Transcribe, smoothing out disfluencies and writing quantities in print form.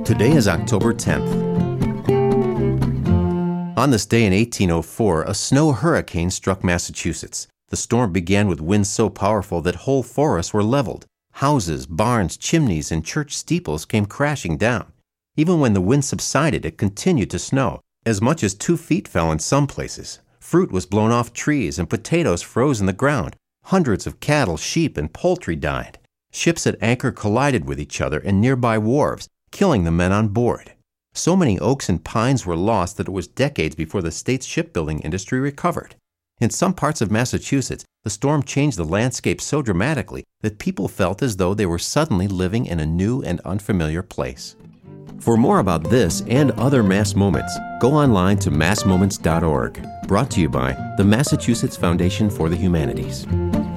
Today is October 10th. On this day in 1804, a snow hurricane struck Massachusetts. The storm began with winds so powerful that whole forests were leveled. Houses, barns, chimneys, and church steeples came crashing down. Even when the wind subsided, it continued to snow. As much as 2 feet fell in some places. Fruit was blown off trees and potatoes froze in the ground. Hundreds of cattle, sheep, and poultry died. Ships at anchor collided with each other in nearby wharves, killing the men on board. So many oaks and pines were lost that it was decades before the state's shipbuilding industry recovered. In some parts of Massachusetts, the storm changed the landscape so dramatically that people felt as though they were suddenly living in a new and unfamiliar place. For more about this and other Mass Moments, go online to massmoments.org. Brought to you by the Massachusetts Foundation for the Humanities.